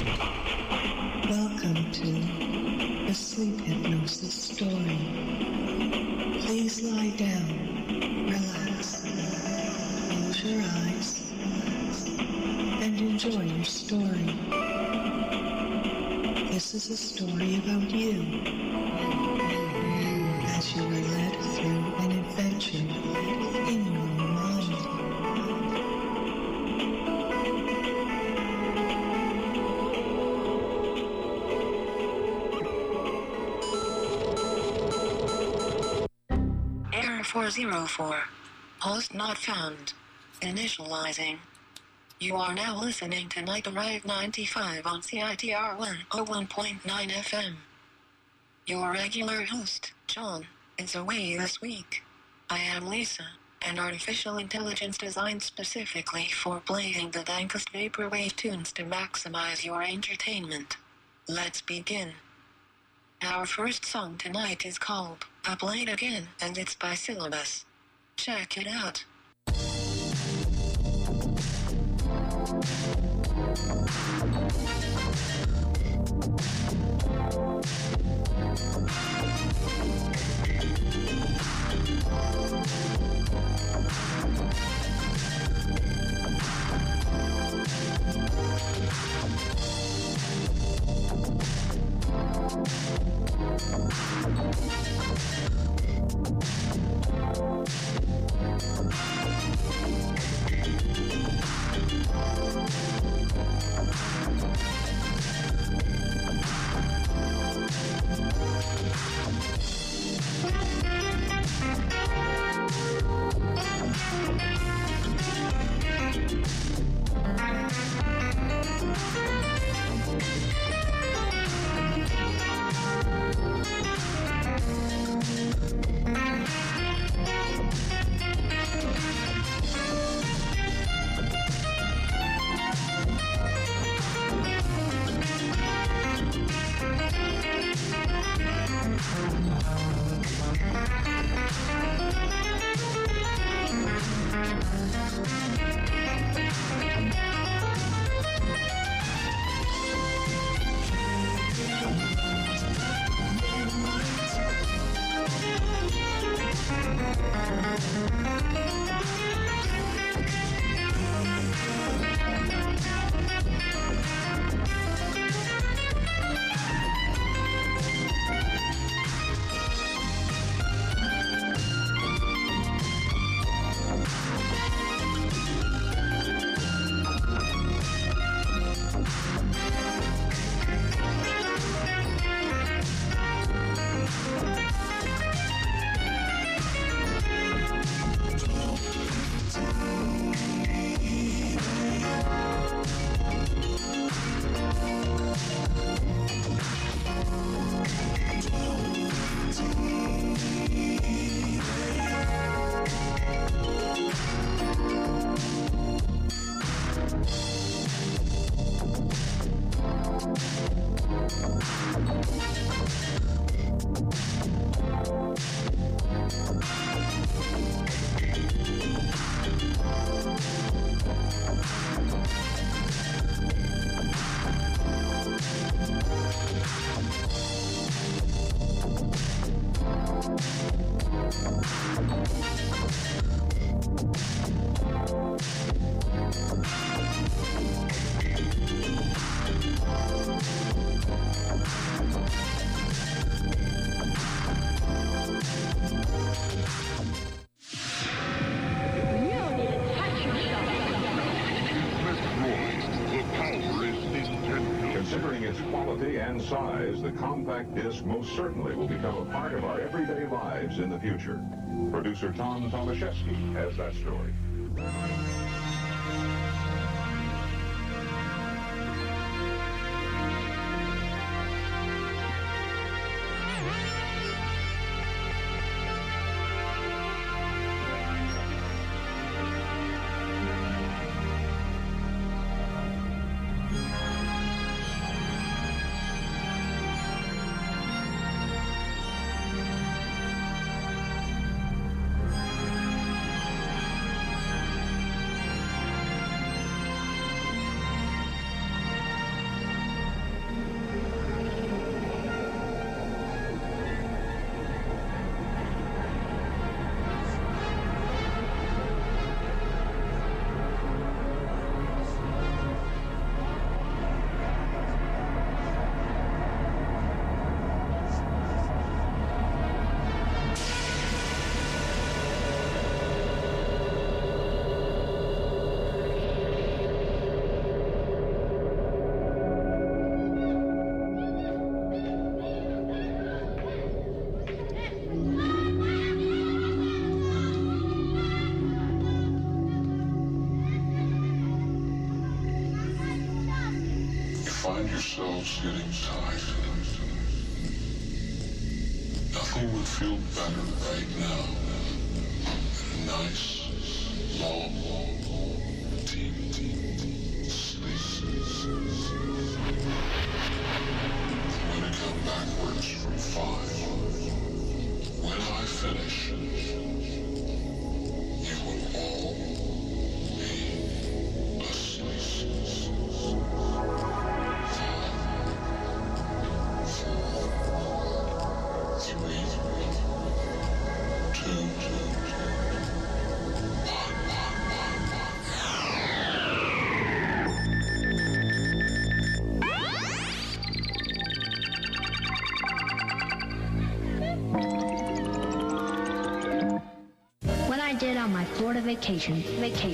Welcome to the Sleep Hypnosis Story. Please lie down, relax, close your eyes, and enjoy your story. This is a story about you, as you are led through an adventure in your mind. Error 404. Host not found. Initializing. You are now listening to Night Arrive 95 on CITR 101.9 FM. Your regular host, John, is away this week. I am Lisa, an artificial intelligence designed specifically for playing the dankest vaporwave tunes to maximize your entertainment. Let's begin. Our first song tonight is called I Played Again, and it's by Syllabus. Check it out. Considering its quality and size, the compact disc most certainly will become a part of our everyday lives in the future. Producer Tom Tomaszewski has that story. find yourselves getting tired, nothing would feel better right now than a nice, long, deep sleep. I'm going to count backwards from 5. When I finish, you will all be asleep. 5, 4, 3, 2, 1. What I did on my Florida vacation.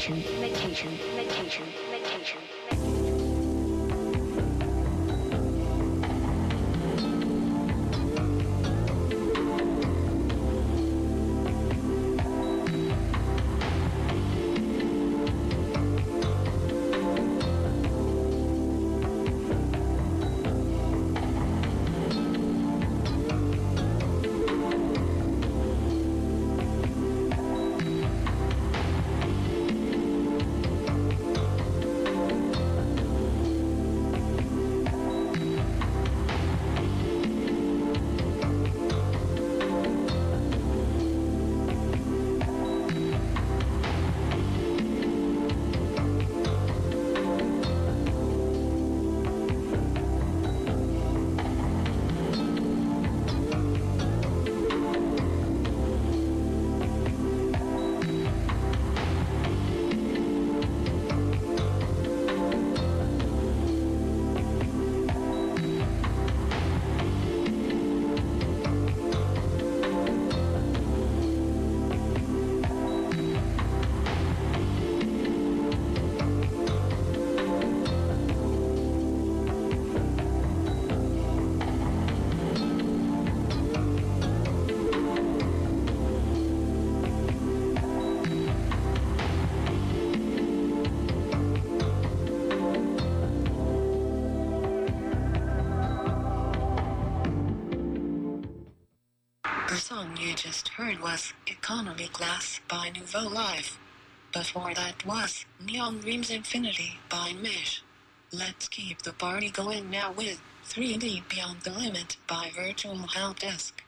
The song you just heard was Economy Class by Nouveau Life. Before that was Neon Dreams Infinity by Mish. Let's keep the party going now with 3D Beyond the Limit by Virtual Help Desk.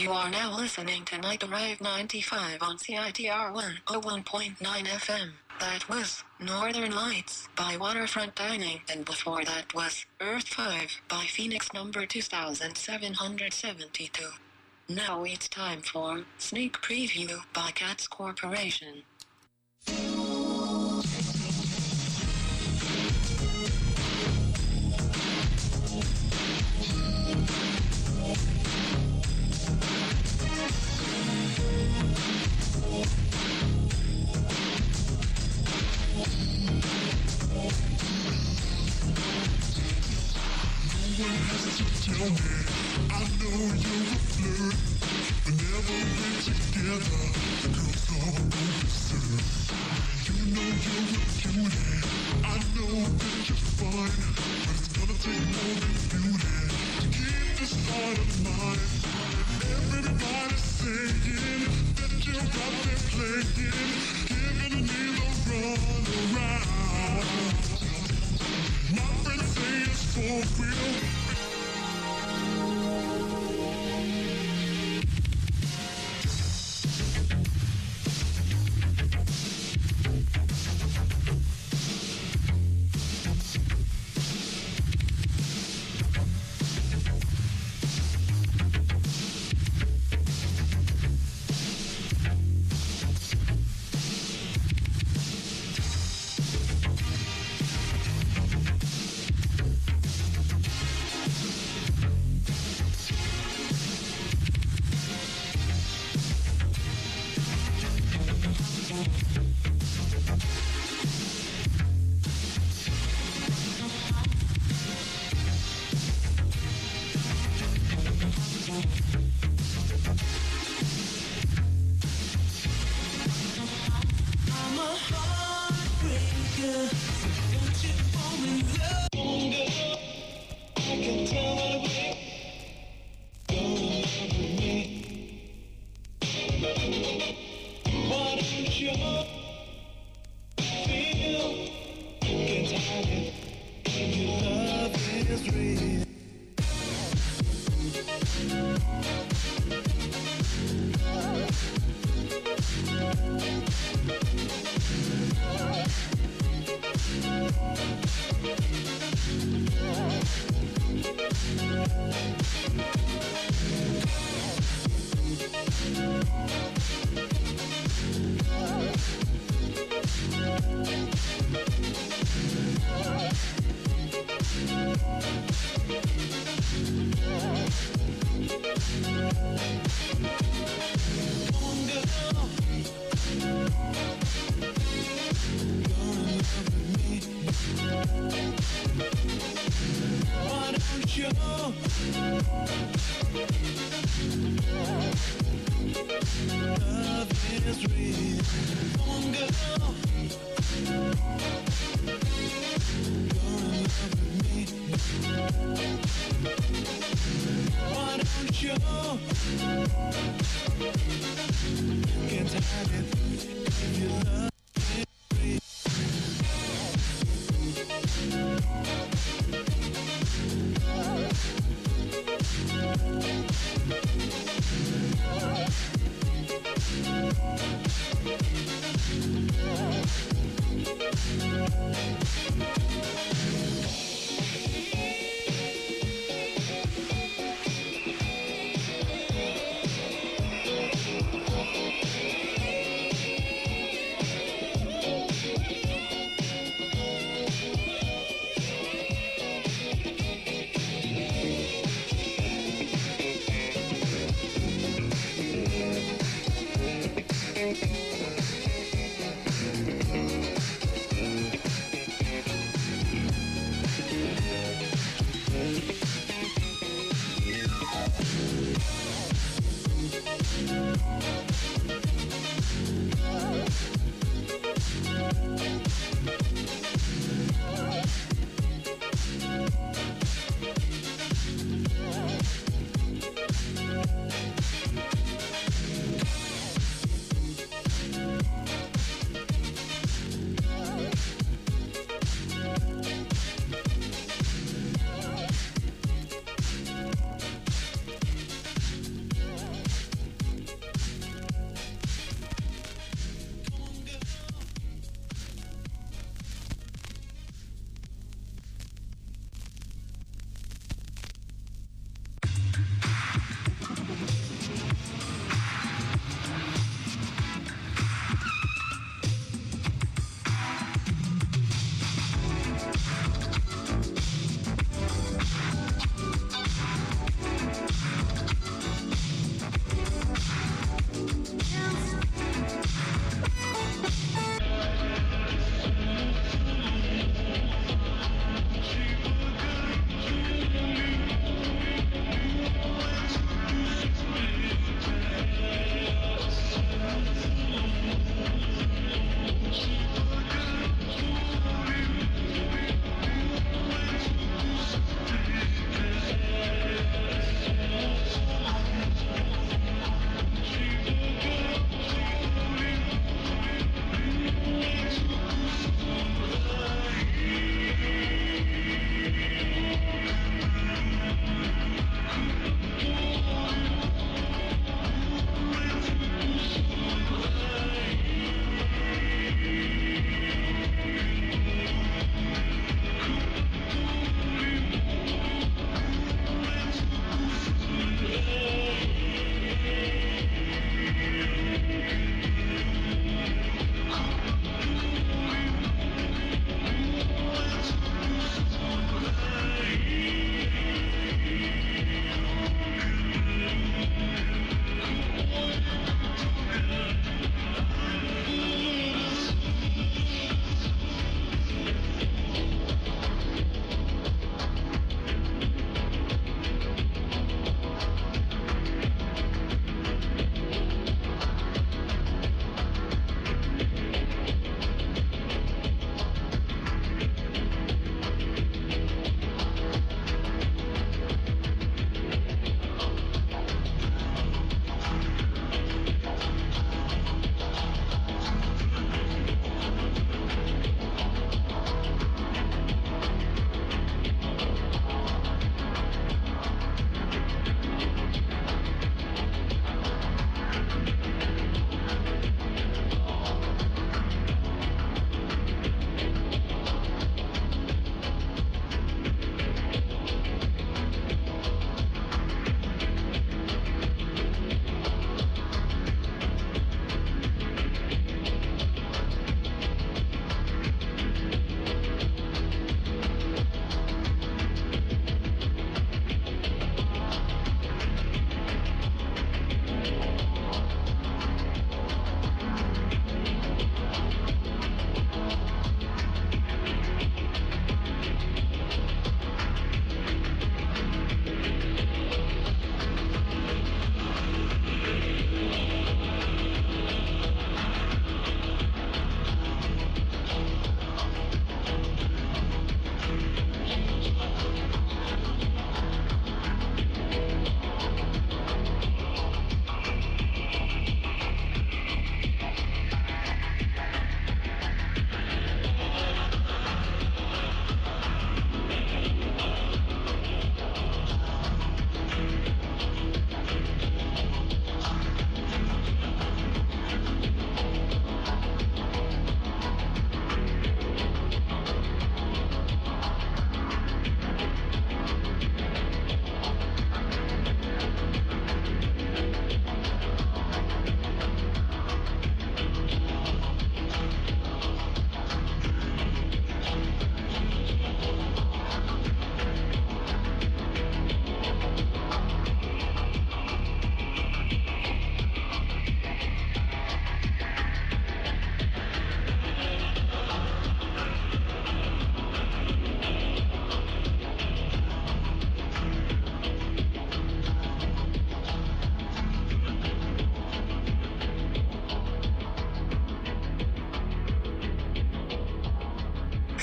You are now listening to Night Arrive 95 on CITR 101.9 FM. That was Northern Lights by Waterfront Dining, and before that was Earth 5 by Phoenix number 2772. Now it's time for Sneak Preview by Cats Corporation. Tell me, I know you're a flirt. Whenever we're together, the girls all go berserk. You know you're a cutie. I know that you're fine, but it's gonna take more than beauty to keep this heart of mine. Everybody's saying that you're out there playing, giving me the run around. My friends say it's for real.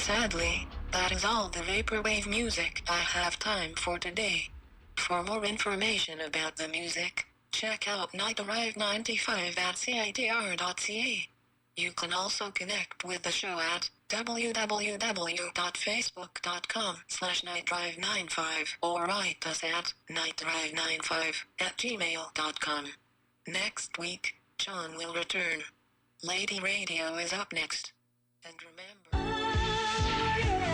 Sadly, that is all the vaporwave music I have time for today. For more information about the music, check out Night Arrive 95 at CITR.ca. You can also connect with the show at www.facebook.com/nightdrive95 or write us at nightdrive95@gmail.com. Next week, John will return. Lady Radio is up next. And remember...